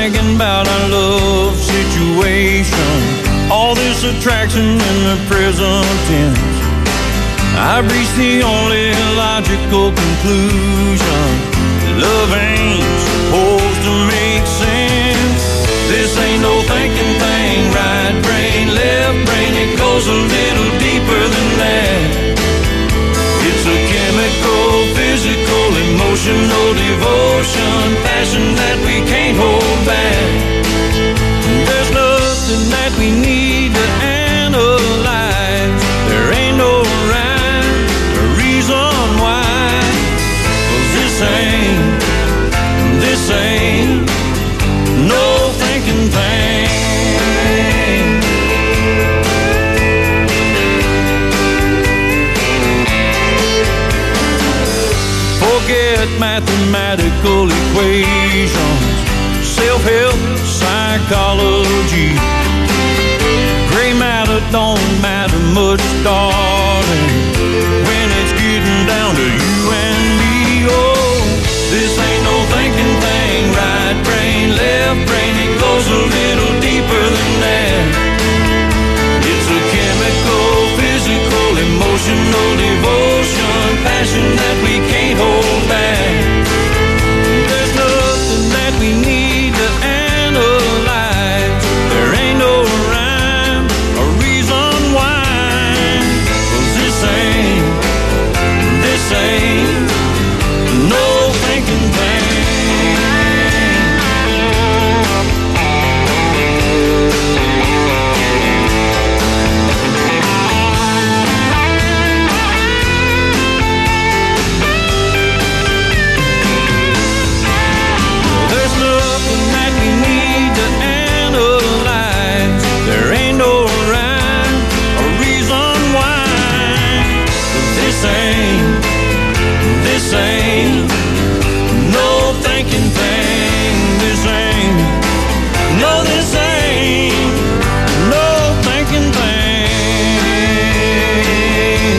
thinking about our love situation, all this attraction in the present tense. I've reached the only logical conclusion: love ain't supposed to make sense. This ain't no thinking thing, right brain, left brain, it goes a little deeper than that. It's a chemical, physical, emotional devotion, passion that we can't hold back. There's nothing that we need to analyze. There ain't no rhyme or reason why. 'Cause this ain't no thinking thing. Forget mathematical equations, self-help, psychology. Gray matter don't matter much, darling, when it's getting down to you and me. Oh, this ain't no thinking thing, right brain, left brain, it goes a little deeper than that. It's a chemical, physical, emotional devotion, passion that we can't hold back. There's nothing that we need to analyze. There ain't no rhyme or reason why. 'Cause this ain't no thinking thing. There's nothing that we need to analyze. There ain't no rhyme or reason why. 'Cause this ain't no thinking thing. This ain't no thinking thing.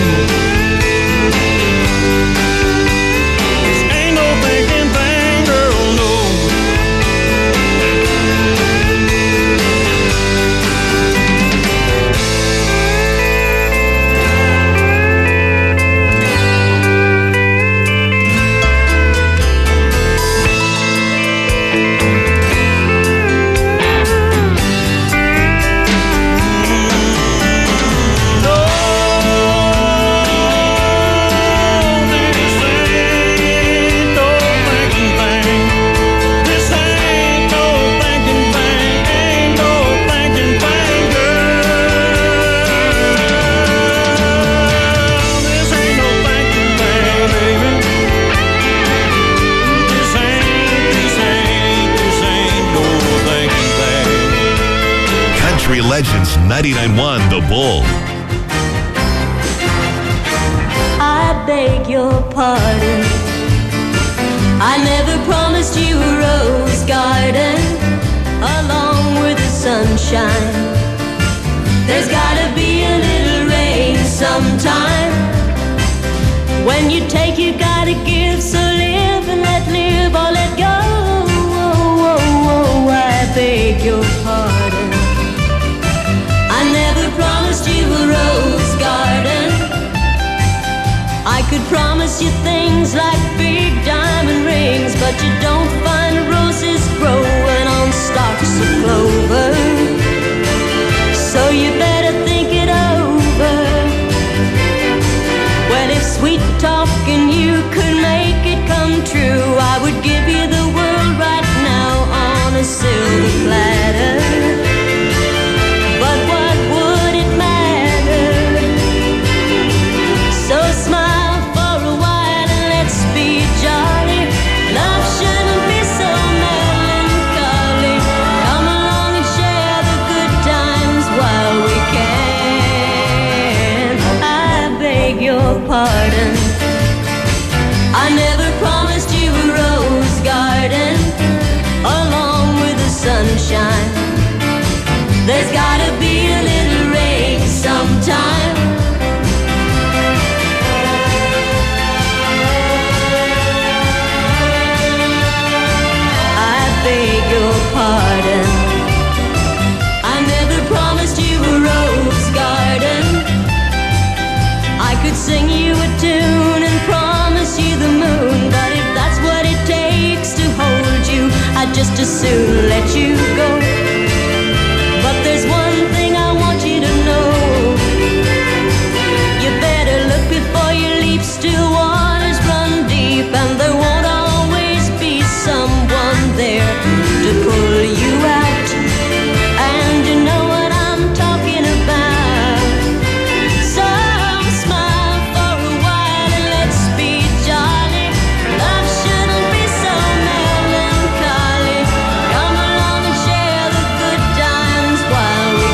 This ain't no thinking thing, girl, no. Legends 99.1 The Bull. I beg your pardon. I never promised you a rose garden along with the sunshine. There's gotta be a little rain sometime. When you take, you gotta give. So live and let live or let go. Oh, oh, oh, I beg your pardon. I never promised you a rose garden. I could promise you things like big diamond rings, but you don't find roses growing on stalks of clover. So you better think it over. Well, if sweet talking you could make it come true, I would give you the world right now on a silver platter. But what would it matter? So smile for a while and let's be jolly. Love shouldn't be so melancholy. Come along and share the good times while we can. I beg your pardon. I never promised you a rose garden along with the sunshine. There's gotta be a little rain sometime. I beg your pardon. could sing you a tune and promise you the moon, but if that's what it takes to hold you, I'd just as soon let you go. But there's one thing I want you to know. You better look before you leap. Still waters run deep, and there won't always be someone there to pull you out. And you know what I'm talking about. So smile for a while and let's be jolly. Love shouldn't be so melancholy. Come along and share the good times while we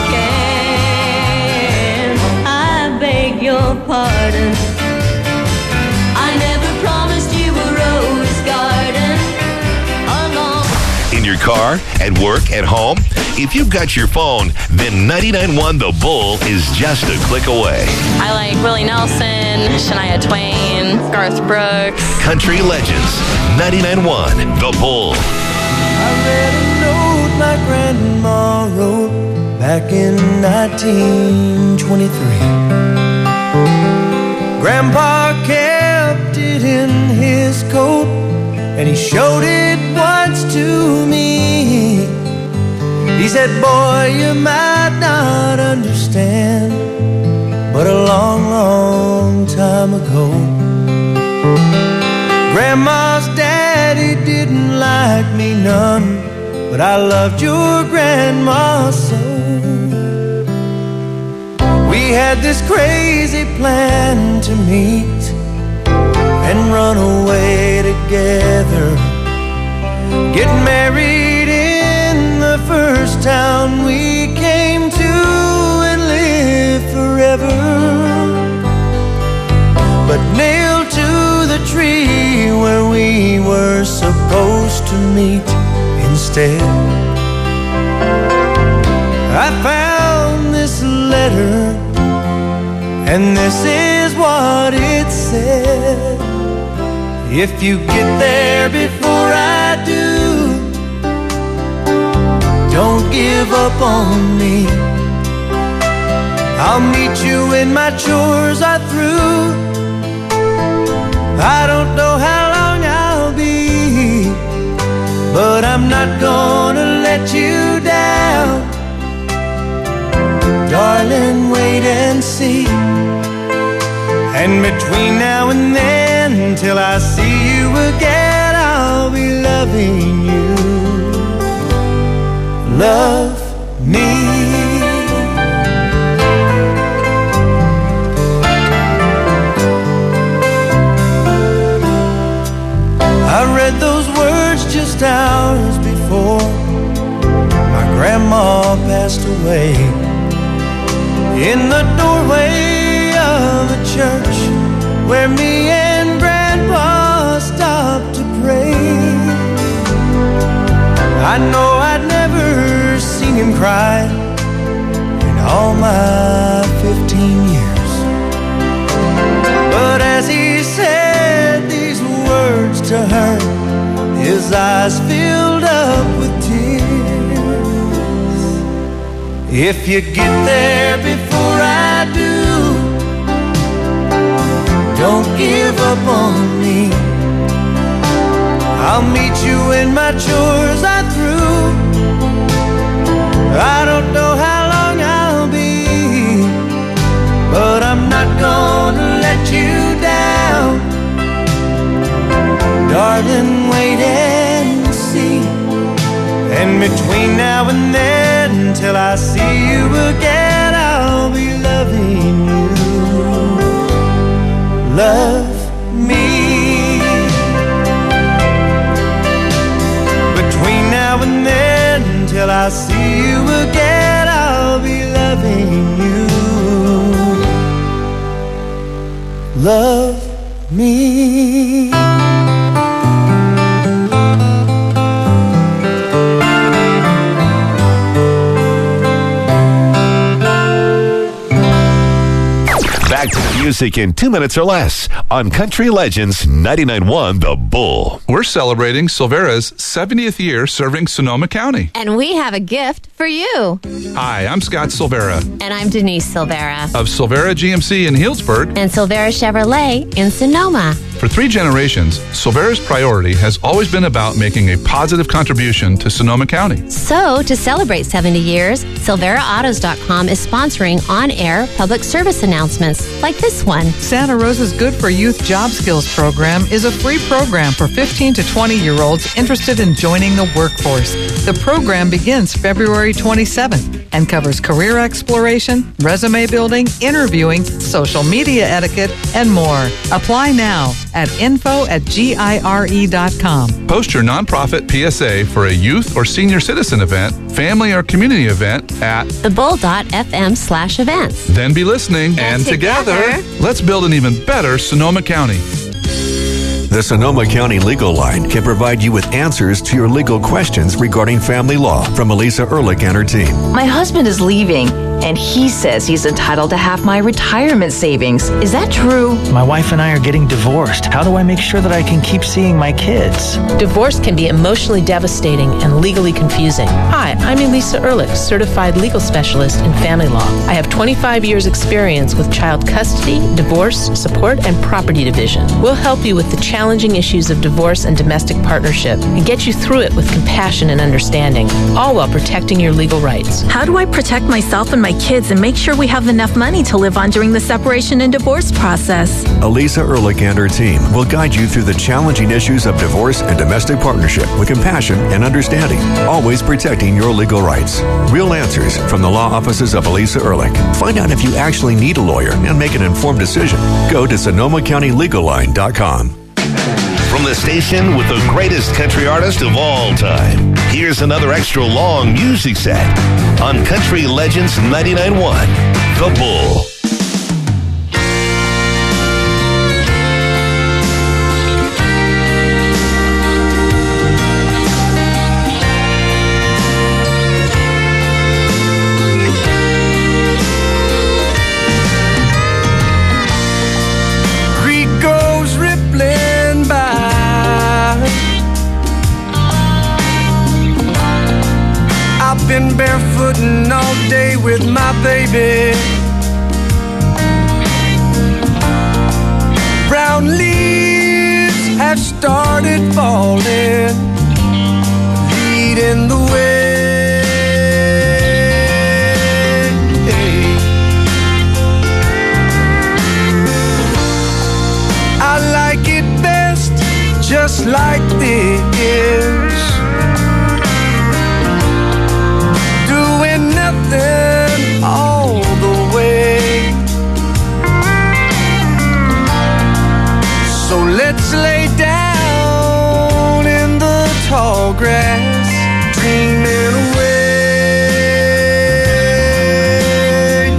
can. I beg your pardon, I never promised you a rose garden along. In your car, at work, at home? If you've got your phone, then 99.1 The Bull is just a click away. I like Willie Nelson, Shania Twain, Garth Brooks. Country legends. 99.1 The Bull. I read a note my grandma wrote back in 1923. Grandpa kept it in his coat, and he showed it once to me. He said, boy, you might not understand, but a long, long time ago, Grandma's daddy didn't like me none, but I loved your grandma so. We had this crazy plan to meet and run away together, get married in the first town we came to and live forever. But nailed to the tree where we were supposed to meet instead, I found this letter, and this is what it said. If you get there before I do, don't give up on me. I'll meet you when my chores are through. I don't know how long I'll be, but I'm not gonna let you down. Darling, wait and see. And between now and then, till I see you again, I'll be loving you. Love me. I read those words just hours before my grandma passed away, in the doorway of a church where me and Grandpa stopped to pray. I know I'd never seen him cry in all my 15 years, but as he said these words to her, his eyes filled up with tears. If you get there before I do, don't give up on me. I'll meet you when my chores are through. I don't know how long I'll be, but I'm not gonna let you down. Darling, wait and see. And between now and then, till I see you again, I'll be loving you. Love me. Between now and then, till I see you again, I'll be loving you. Love me. Back to the music in 2 minutes or less on Country Legends 99.1 The Bull. We're celebrating Silvera's 70th year serving Sonoma County. And we have a gift for you. Hi, I'm Scott Silvera. And I'm Denise Silvera. Of Silvera GMC in Healdsburg. And Silvera Chevrolet in Sonoma. For 3 generations, Silvera's priority has always been about making a positive contribution to Sonoma County. So, to celebrate 70 years, SilveraAutos.com is sponsoring on-air public service announcements like this one. Santa Rosa's Good for Youth Job Skills program is a free program for 15 to 20-year-olds interested in joining the workforce. The program begins February 27th and covers career exploration, resume building, interviewing, social media etiquette, and more. Apply now at info@gire.com. Post your nonprofit PSA for a youth or senior citizen event, family or community event at thebull.fm/events. Then be listening, and together, let's build an even better Sonoma County. The Sonoma County Legal Line can provide you with answers to your legal questions regarding family law from Elisa Ehrlich and her team. My husband is leaving, and he says he's entitled to half my retirement savings. Is that true? My wife and I are getting divorced. How do I make sure that I can keep seeing my kids? Divorce can be emotionally devastating and legally confusing. Hi, I'm Elisa Ehrlich, certified legal specialist in family law. I have 25 years experience with child custody, divorce, support, and property division. We'll help you with the challenging issues of divorce and domestic partnership and get you through it with compassion and understanding, all while protecting your legal rights. How do I protect myself and my kids and make sure we have enough money to live on during the separation and divorce process? Elisa Ehrlich and her team will guide you through the challenging issues of divorce and domestic partnership with compassion and understanding, always protecting your legal rights. Real answers from the law offices of Elisa Ehrlich. Find out if you actually need a lawyer and make an informed decision. Go to SonomaCountyLegalLine.com. From the station with the greatest country artist of all time, here's another extra long music set on Country Legends 99.1 The Bull. Been barefooting all day with my baby. Brown leaves have started falling, leading the way. I like it best just like this. Nothing all the way. So let's lay down in the tall grass, dreaming away.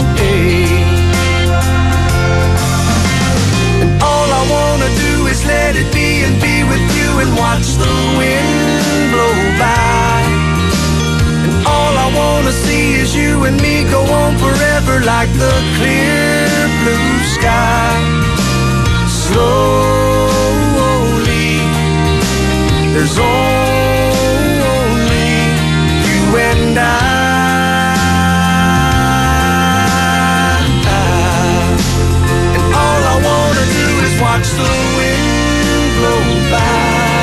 And all I wanna do is let it be and be with you and watch the wind blow by. All I wanna see is you and me go on forever like the clear blue sky. Slowly, there's only you and I. And all I wanna do is watch the wind blow by.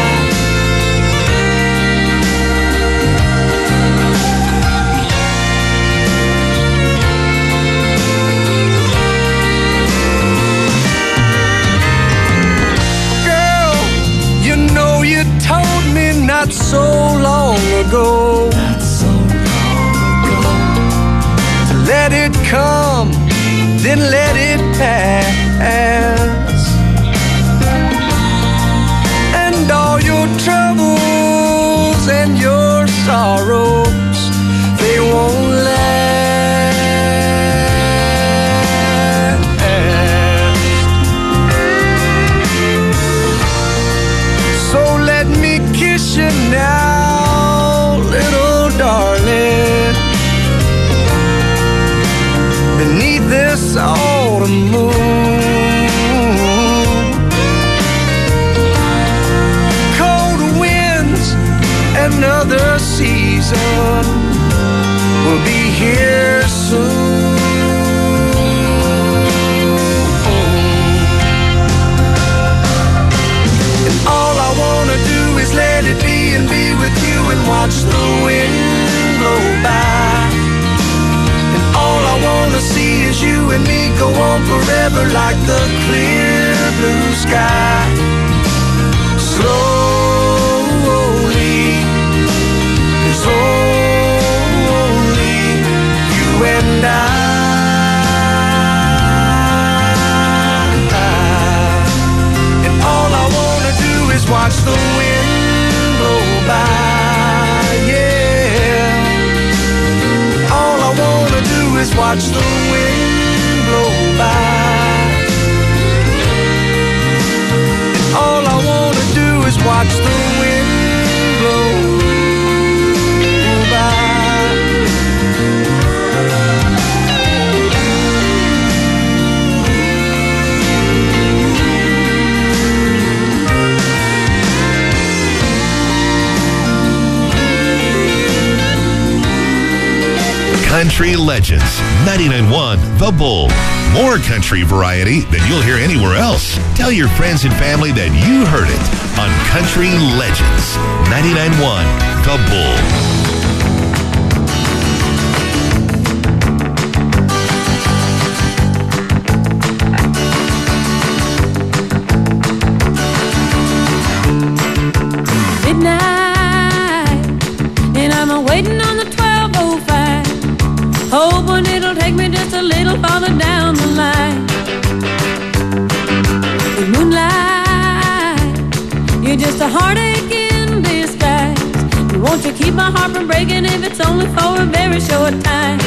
You told me not so long ago, to let it come, then let it pass. And all your troubles and your sorrows, they won't last. So let me kiss you now, little darling, beneath this autumn moon. will be here soon. And all I wanna do is let it be and be with you and watch the wind blow by. And all I wanna see is you and me go on forever like the clear blue sky. Slowly, 'cause only you and I. And all I wanna do is watch the wind blow by, yeah. All I wanna do is watch the wind blow by. And all I wanna do is watch the wind blow by. Country Legends, 99.1 The Bull. More country variety than you'll hear anywhere else. Tell your friends and family that you heard it on Country Legends, 99.1 The Bull. Midnight, and I'm waiting on the 12:05, hoping it'll take me just a little farther down the line. The moonlight, you're just a heartache in disguise. Won't you keep my heart from breaking if it's only for a very short time?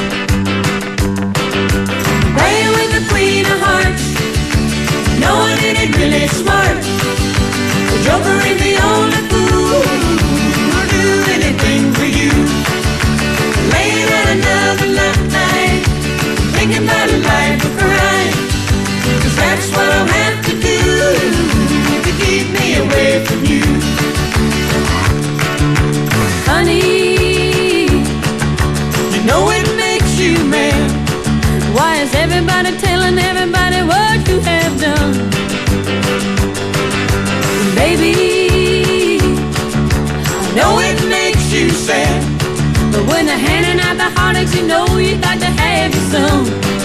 Playing with the Queen of Hearts, no one in it really smart. The Joker ain't the only fool who'll do anything for you. Laying out another night, thinking about a life of crime. 'Cause that's what I'll have to do to keep me away from you. Honey, you know it makes you mad. Why is everybody telling everybody what you have done? Baby, I know it makes you sad, but when they're handing out the heartaches, you know you got to have your some.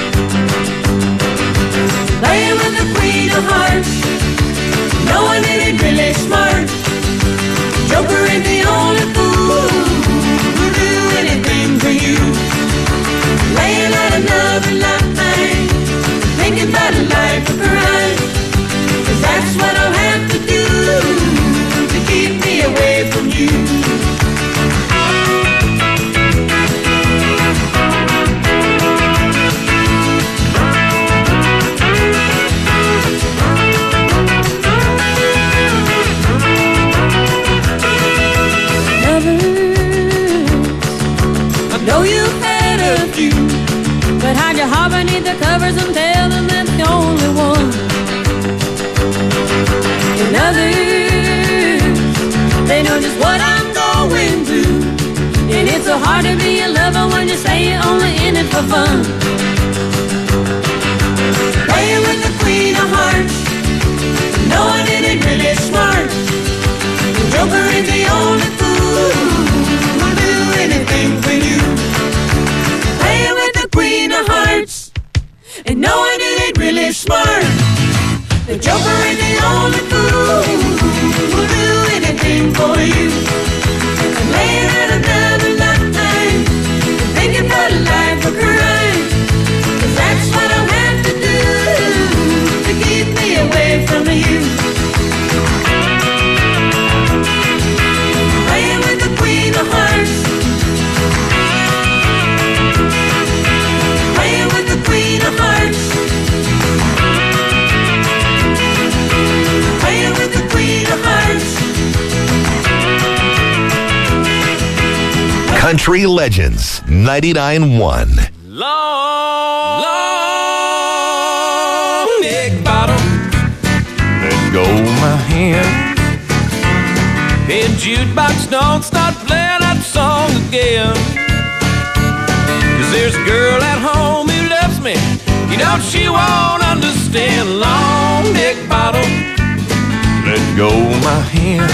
Playing with the Queen of Hearts, no one in it really smart. Joker ain't the only fool who'll do anything for you. Laying out another night, thinking about a life of crime. 'Cause that's what I'll have to do to keep me away from you. I know you've had a few, but hide your heart beneath the covers and tell them that's the only one. And others, they know just what I'm going through, and it's so hard to be a lover when you say you're only in it for fun. Playing with the Queen of Hearts, no one in it really smart. The Joker is the only fool who'll do anything for you. Playing with the Queen of Hearts, and no one in it really smart. The Joker ain't the only fool who'll do anything for you. And laying out another night, thinking about a life of crime. 'Cause that's what I'll have to do to keep me away from you. Playing with the Queen of Hearts, playing with the Queen of Hearts. Country Legends, 99.1. Long neck bottom, let go my hand. Hey, jukebox, don't start playing that song again. There's a girl at home who loves me. You know she won't understand. Long neck bottom, let go my hand.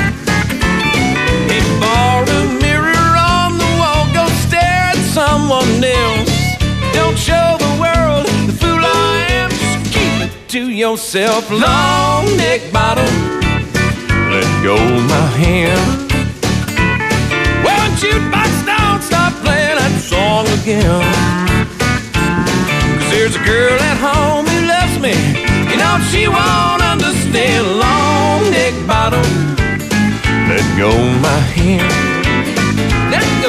He bought a mirror on the wall. Go stare at someone else. Don't show the world the fool I am. Just keep it to yourself. Long neck bottom, let go my hand. Well, jukebox, don't stop playing that song again. 'Cause there's a girl at home who loves me. You know she won't understand. Long neck bottom, let go my hand. Let go.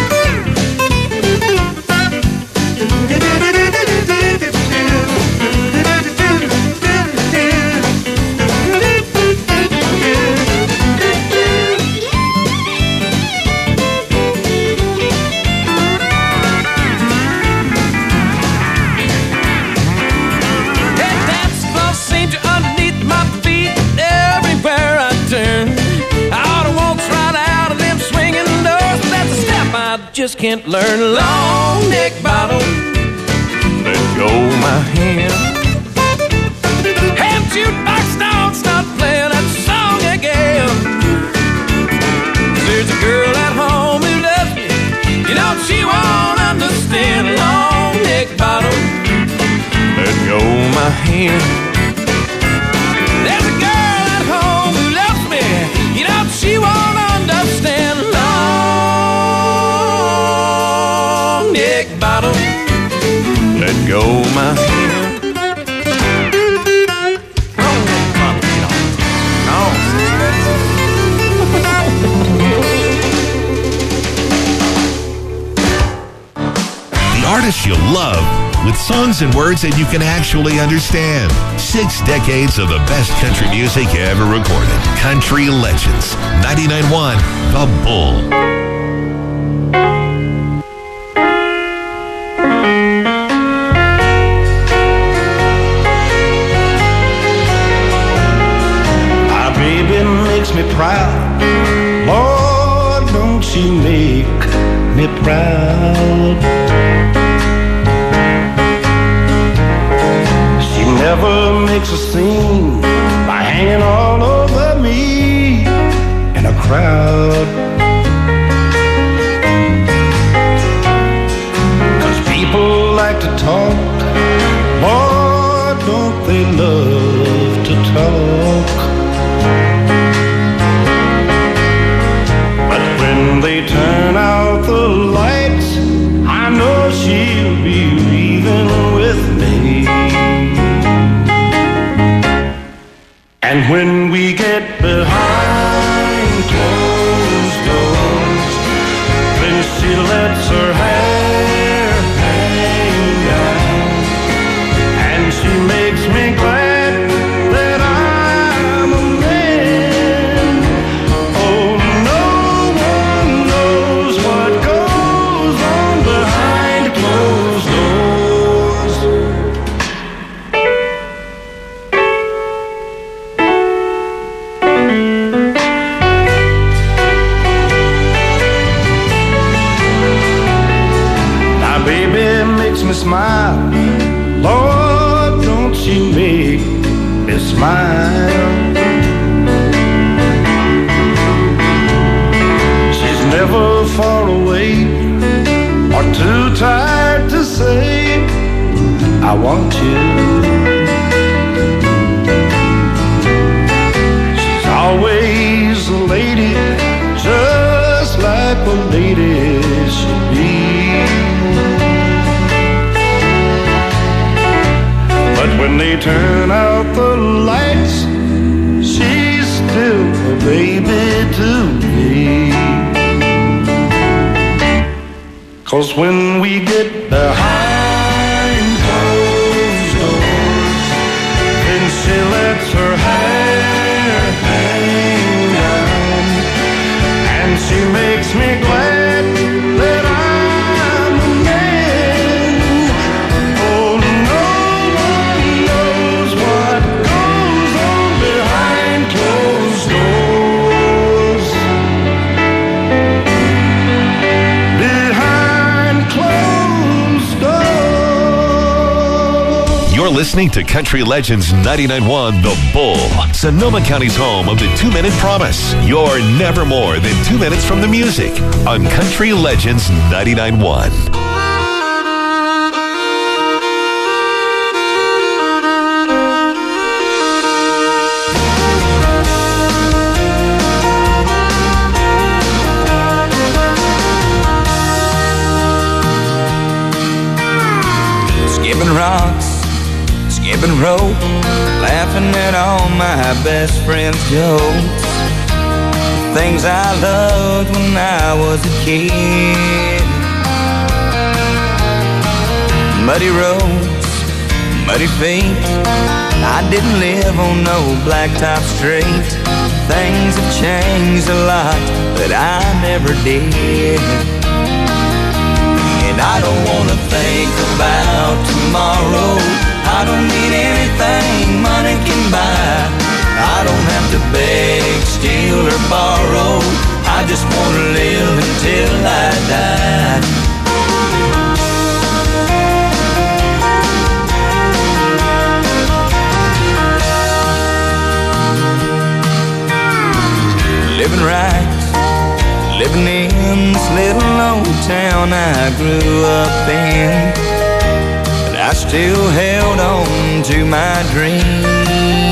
Just can't learn. Long neck bottom, let go my hand. Hey, jukebox, don't stop playing that song again. There's a girl at home who loves me. You know she won't understand. Long neck bottom, let go my hand. There's a girl at home who loves me. You know she won't understand. Bottom, let go my hand. The artists you love with songs and words that you can actually understand. 6 decades of the best country music ever recorded. Country Legends. 99.1 The Bull. Me proud, Lord, don't you make me proud. She never makes a scene by hanging all over me in a crowd. 'Cause people like to talk, Lord, don't they love to talk. When they turn out the lights, I know she'll be leaving with me. And when we get behind closed doors, then she lets her hair hang down, and she makes me glad that I'm a man. Oh, no one knows what goes on behind closed doors. Now, baby makes me smile. Lord, don't you make me smile. She's never far away or too tired to say, I want you. She's always a lady, just like a lady should be. But when they turn out the lights, she's still a baby to me. 'Cause when we get behind closed doors, then she lets her hair hang down, and she makes me glad that I'm a man. Oh, no one knows what goes on behind closed doors. Behind closed listening to Country Legends 99.1 The Bull, Sonoma County's home of the 2-Minute Promise. You're never more than 2 minutes from the music on Country Legends 99.1. Skipping rocks, skipping rope, laughing at all my best friends' jokes. Things I loved when I was a kid. Muddy roads, muddy feet. I didn't live on no blacktop street. Things have changed a lot, but I never did. And I don't wanna think about tomorrow. I don't need anything money can buy. I don't have to beg, steal, or borrow. I just wanna live until I die. Living right, living in this little old town I grew up in, but I still held on to my dreams.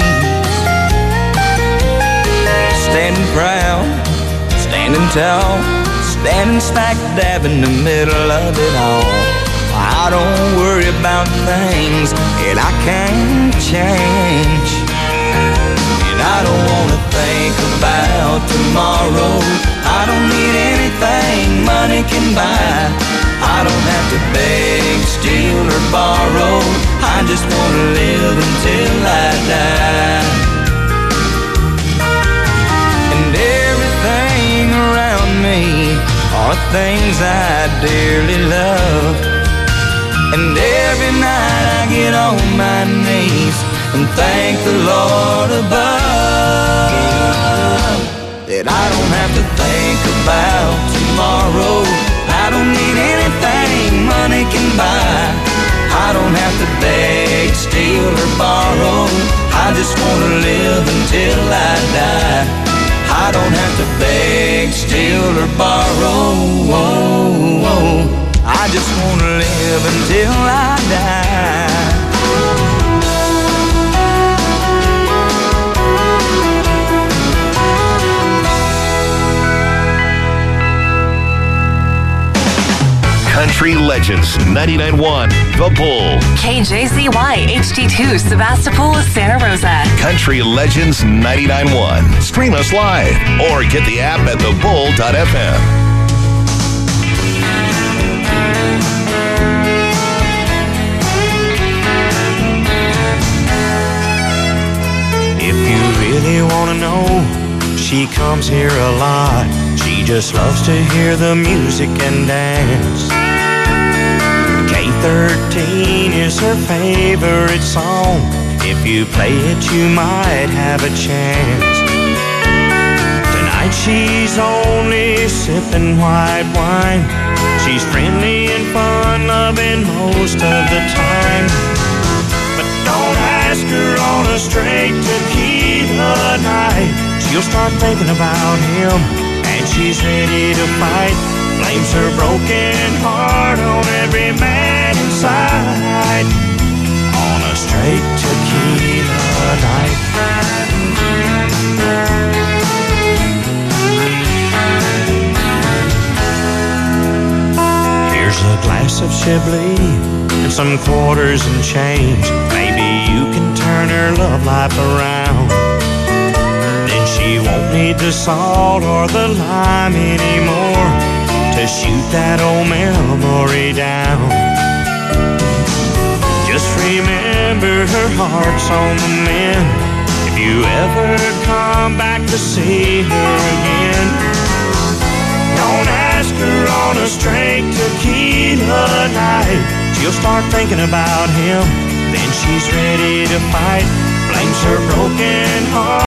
Standing proud, standing tall, standing smack dab in the middle of it all. I don't worry about things that I can't change. And I don't wanna think about tomorrow. I don't need anything money can buy. I don't have to beg, steal, or borrow. I just wanna live until I die. And everything around me are things I dearly love. And every night I get on my knees and thank the Lord above that I don't have to think about tomorrow. I don't need anything money can buy. I don't have to beg, steal, or borrow. I just wanna live until I die. I don't have to beg, steal, or borrow. I just wanna live until I die. Country Legends 99.1 The Bull. KJZY HD2 Sebastopol, Santa Rosa. Country Legends 99.1. Stream us live or get the app at thebull.fm. If you really wanna know, she comes here a lot. She just loves to hear the music and dance. K13 is her favorite song. If you play it, you might have a chance. Tonight she's only sipping white wine. She's friendly and fun loving most of the time. But don't ask her on a straight tequila night. She'll start thinking about him and she's ready to fight. Blames her broken heart on every man inside. On a straight tequila night. Here's a glass of Chablis and some quarters and change. Maybe you can turn her love life around. Then she won't need the salt or the lime anymore to shoot that old memory down. Just remember her heart's on the mend. If you ever come back to see her again, don't ask her on a straight tequila night. She'll start thinking about him, then she's ready to fight. Blames her broken heart